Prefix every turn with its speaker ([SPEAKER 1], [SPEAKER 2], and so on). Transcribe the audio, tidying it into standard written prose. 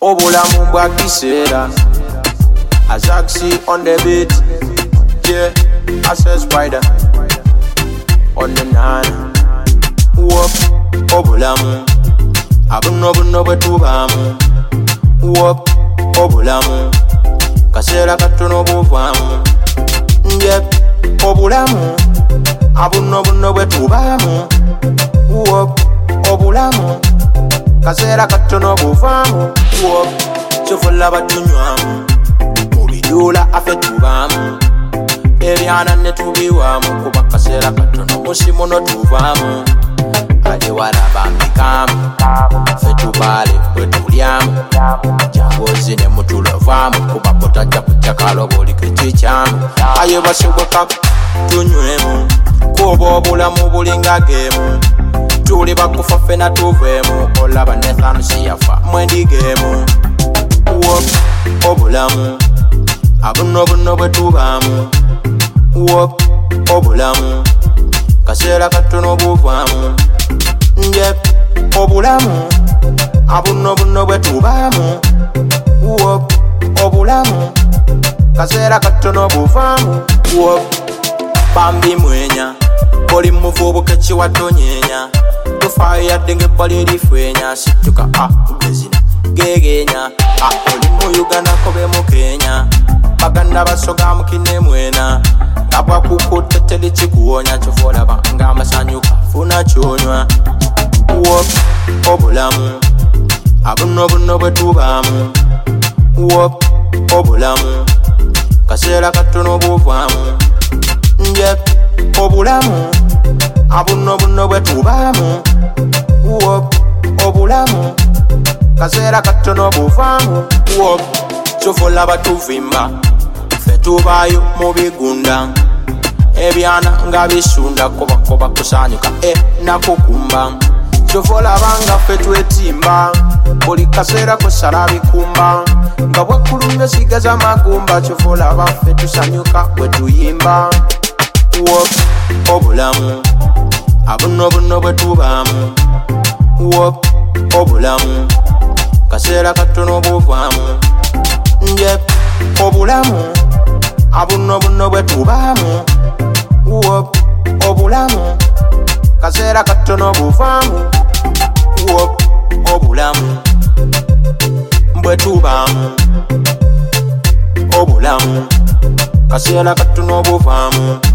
[SPEAKER 1] Obulamu bwa kiseera Azaxi on the beat. Yeah, I said Spider on the nine. Whoop, obulamu abuno bwe tubaamu. Whoop, obulamu kaseera katono buvaamu. Yep, obulamu abuno bwe tubaamu. Whoop, obulamu kaseera katono buvaamu. Whoop, kyofula batunywamu mubiduula afe tubaamu. Ebyana ne tubiwaamu kuba kaseera katono musimu no tuvaamu. Ali walaba mbikamu fe tubaale bwe tulyamu. Jangozi ne mutulovaamu kuba botajja kujakalo buli kekikyamu. Aye basoboka tunywemu kuba obulamu bulinga geemu. Tuli bakufa fena tuveemu olaba Nathan siyafa mwendigeemu. Wop, obulamu abuno bwe tubaamu. Wop, obulamu kaseera katono buvaamu. Yep, obulamu abuno bwe tubaamu. Wop, obulamu kaseera katono buvaamu. Wop, bambi mwenya oli muvubuka kiwadonyenya. Tufaayo yadde ng'ebbali lifwenya. Situka ugezina gegenya. Oli mu Uganda kobe mu Kenya. Baganda basoga mukine mwena. Ngabwa kukutte teri kikuwonya. Kyova olaba ng'amasanyuka funa kyonywa. Wop, obulamu abuno bwe tubaamu. Wop, obulamu kaseera katono buvaamu. Yep, obulamu abuno bwe tubaamu. Wop, obulamu kaseera katono buvaamu. Wop, kyova olaba tuvimba ffe tubaayo mu bigunda. Ebyana nga bisunda kobakoba kusanyuka nakukumba. Kyova olaba nga ffe twetimba buli kaseera kusala bikumba. Nga bwekkulumya sigaza magumba. Kyova olaba ffe tusanyuka bwe tuyimba. Wop, obulamu abuno bwe tubaamu. Wop, obulamu kaseera katono buvaamu. Yep, obulamu abuno bwe tubaamu. Wop, obulamu kaseera katono buvaamu. Wop, obulamu bwe tubaamu. Obulamu kaseera katono buvaamu.